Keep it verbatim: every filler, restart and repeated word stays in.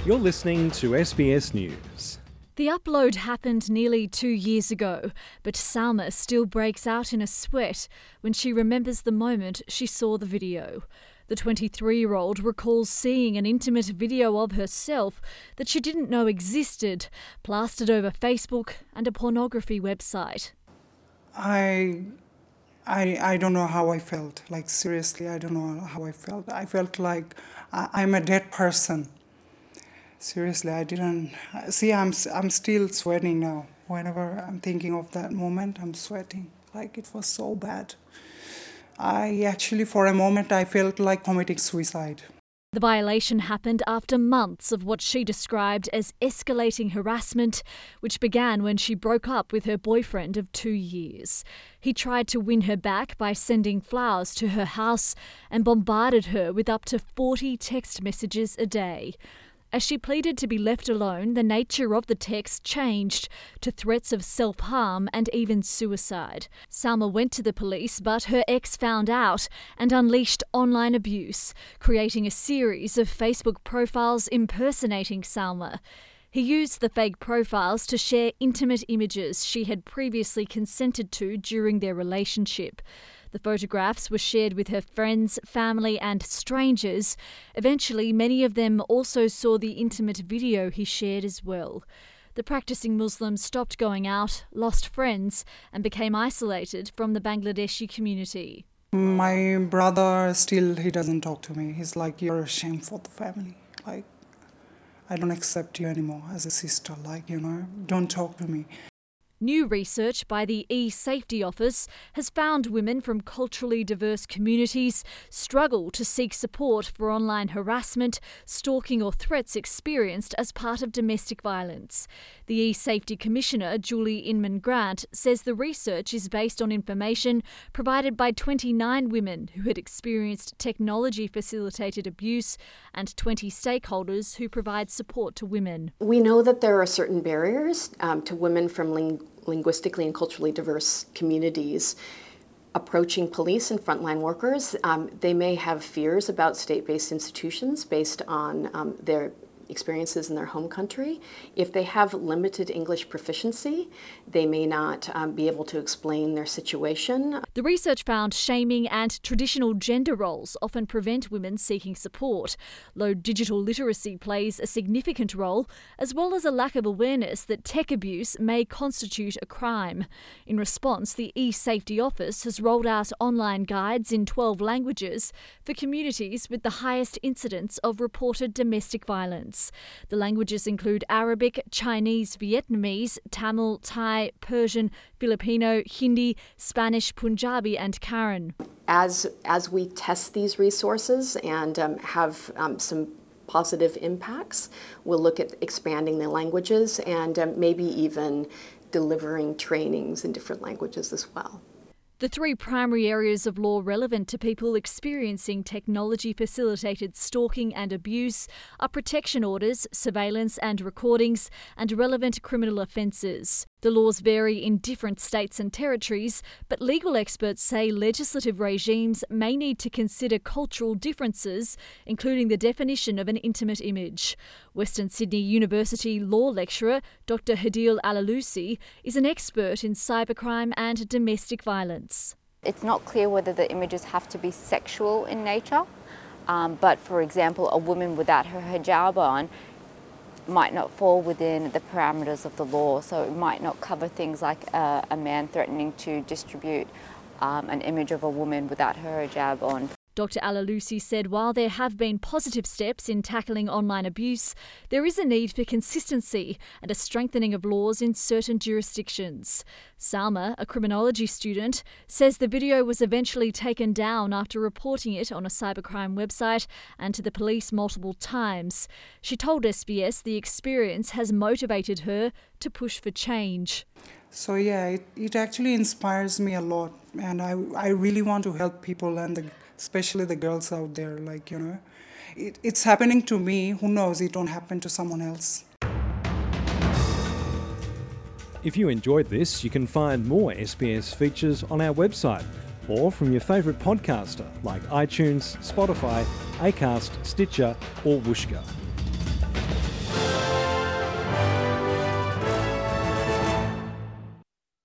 You're listening to S B S News. The upload happened nearly two years ago, but Salma still breaks out in a sweat when she remembers the moment she saw the video. The twenty-three-year-old recalls seeing an intimate video of herself that she didn't know existed, plastered over Facebook and a pornography website. I, I, I don't know how I felt. Like, seriously, I don't know how I felt. I felt like I, I'm a dead person. Seriously, I didn't... See, I'm, I'm still sweating now. Whenever I'm thinking of that moment, I'm sweating. Like, it was so bad. I actually, for a moment, I felt like committing suicide. The violation happened after months of what she described as escalating harassment, which began when she broke up with her boyfriend of two years. He tried to win her back by sending flowers to her house and bombarded her with up to forty text messages a day. As she pleaded to be left alone, the nature of the text changed to threats of self-harm and even suicide. Salma went to the police, but her ex found out and unleashed online abuse, creating a series of Facebook profiles impersonating Salma. He used the fake profiles to share intimate images she had previously consented to during their relationship. The photographs were shared with her friends, family and strangers. Eventually, many of them also saw the intimate video he shared as well. The practicing Muslim stopped going out, lost friends and became isolated from the Bangladeshi community. My brother, still, he doesn't talk to me. He's like, you're a shame for the family. Like, I don't accept you anymore as a sister. Like, you know, don't talk to me. New research by the E-Safety Office has found women from culturally diverse communities struggle to seek support for online harassment, stalking or threats experienced as part of domestic violence. The E-Safety Commissioner, Julie Inman-Grant, says the research is based on information provided by twenty-nine women who had experienced technology-facilitated abuse and twenty stakeholders who provide support to women. We know that there are certain barriers um, to women from ling- linguistically and culturally diverse communities approaching police and frontline workers. Um, they may have fears about state-based institutions based on um, their experiences in their home country. If they have limited English proficiency, they may not um, be able to explain their situation. The research found shaming and traditional gender roles often prevent women seeking support. Low digital literacy plays a significant role, as well as a lack of awareness that tech abuse may constitute a crime. In response, the E-Safety Office has rolled out online guides in twelve languages for communities with the highest incidence of reported domestic violence. The languages include Arabic, Chinese, Vietnamese, Tamil, Thai, Persian, Filipino, Hindi, Spanish, Punjabi and Karen. As, as we test these resources and um, have um, some positive impacts, we'll look at expanding the languages and um, maybe even delivering trainings in different languages as well. The three primary areas of law relevant to people experiencing technology-facilitated stalking and abuse are protection orders, surveillance and recordings, and relevant criminal offences. The laws vary in different states and territories, but legal experts say legislative regimes may need to consider cultural differences, including the definition of an intimate image. Western Sydney University law lecturer Doctor Hadil Alalusi is an expert in cybercrime and domestic violence. It's not clear whether the images have to be sexual in nature, um, but for example, a woman without her hijab on might not fall within the parameters of the law, so it might not cover things like uh, a man threatening to distribute um, an image of a woman without her hijab on. Doctor Alalusi said while there have been positive steps in tackling online abuse, there is a need for consistency and a strengthening of laws in certain jurisdictions. Salma, a criminology student, says the video was eventually taken down after reporting it on a cybercrime website and to the police multiple times. She told S B S the experience has motivated her to push for change. So yeah, it, it actually inspires me a lot, and I, I really want to help people and the especially the girls out there, like, you know. It, it's happening to me. Who knows, it won't happen to someone else. If you enjoyed this, you can find more S B S features on our website or from your favourite podcaster like iTunes, Spotify, Acast, Stitcher or Whooshkaa.